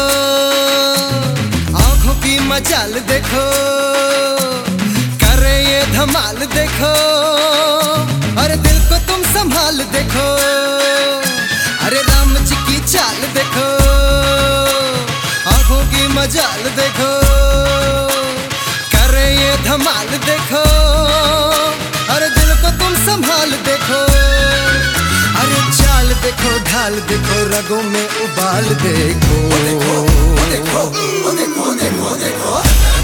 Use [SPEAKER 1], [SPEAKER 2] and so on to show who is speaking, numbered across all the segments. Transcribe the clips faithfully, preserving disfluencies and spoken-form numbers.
[SPEAKER 1] आंखों की मजाल देखो, करे ये धमाल देखो, अरे दिल को तुम संभाल देखो, अरे राम जी की चाल देखो, आंखों की मजाल देखो, करे ये धमाल देखो, अरे दिल को तुम संभाल देखो, अरे चाल देखो, ढाल देखो, रगों में उबाल देखो, देखो, देखो, देखो, देखो, देखो।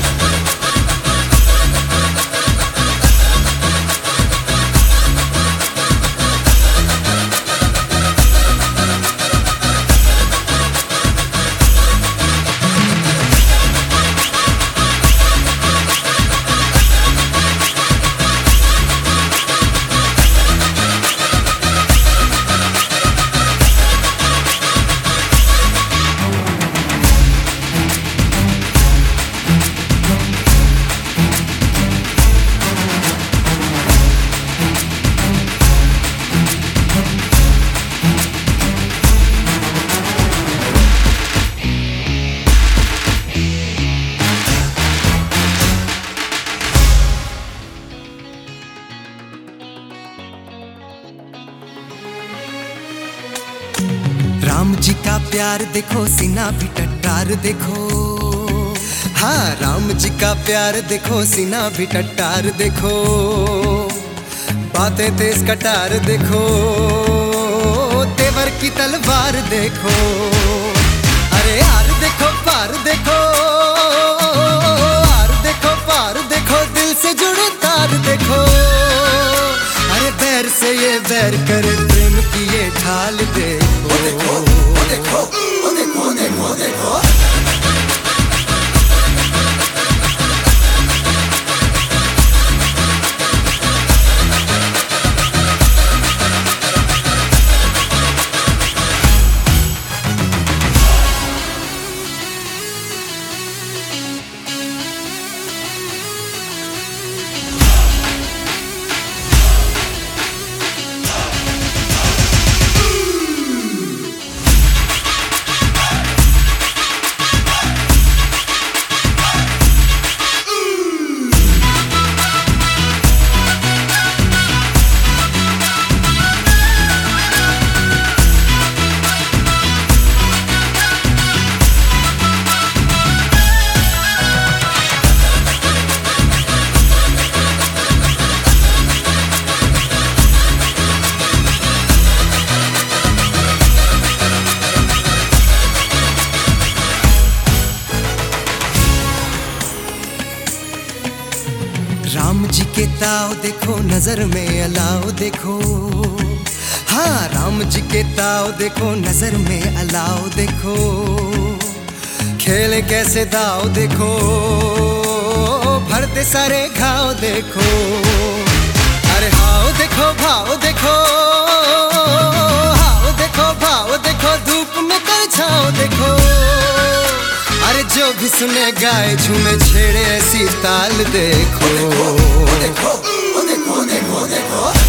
[SPEAKER 1] राम जी का प्यार देखो, सीना भी टट्टार देखो, हाँ राम जी का प्यार देखो, सीना भी टट्टार देखो, बातें तेज कटार देखो, तेवर की तलवार देखो, अरे यार देखो, पार देखो, आर देखो, पार देखो, दिल से जुड़े तार देखो, अरे बैर से ये बैर करे, प्रेम की ये ढाल देखो, देखो, देखो, देखो, देखो, देखो। राम जी के ताव देखो, नजर में अलाव देखो, हाँ राम जी के ताव देखो, नजर में अलाव देखो, खेले कैसे दाव देखो, भरते सारे घाव देखो, अरे हाव देखो, भाव देखो, हाव देखो, भाव देखो, धूप में कर छाव देखो, अरे जो भी सुने गाए, झूमे छेड़े ऐसी ताल देखो, देखो, देखो, देखो, देखो, देखो।